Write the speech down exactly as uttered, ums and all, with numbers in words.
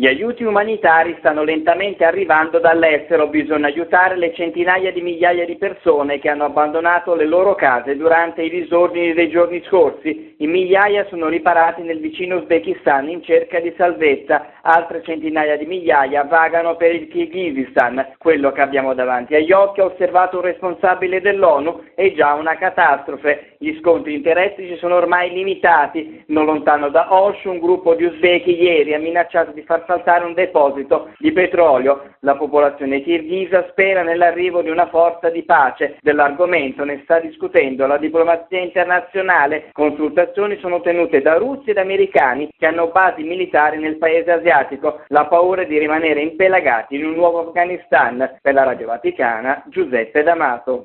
Gli aiuti umanitari stanno lentamente arrivando dall'estero, bisogna aiutare le centinaia di migliaia di persone che hanno abbandonato le loro case durante i disordini dei giorni scorsi. In migliaia sono riparati nel vicino Uzbekistan in cerca di salvezza, altre centinaia di migliaia vagano per il Kirghizistan. Quello che abbiamo davanti agli occhi, ha osservato un responsabile dell'ONU, è già una catastrofe. Gli scontri interestici sono ormai limitati. Non lontano da Osh, un gruppo di uzbeki ieri ha minacciato di far saltare un deposito di petrolio. La popolazione kirghisa spera nell'arrivo di una forza di pace. Dell'argomento ne sta discutendo la diplomazia internazionale. Consultazioni sono tenute da russi ed americani che hanno basi militari nel paese asiatico. La paura di rimanere impelagati in un nuovo Afghanistan. Per la Radio Vaticana, Giuseppe D'Amato.